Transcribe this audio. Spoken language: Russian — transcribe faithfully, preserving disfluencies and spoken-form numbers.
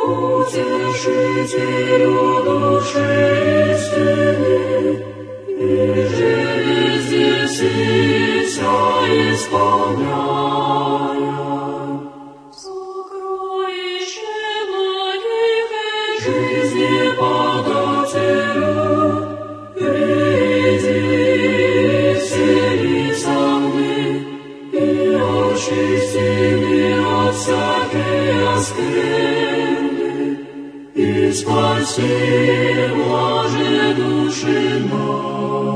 Утешителю души истины, и же везде сися исполняй. Сокровище благих жизни подателю, приди, вселися мне, и очисти меня от всякой оскверны, и спаси, блаже души нашей.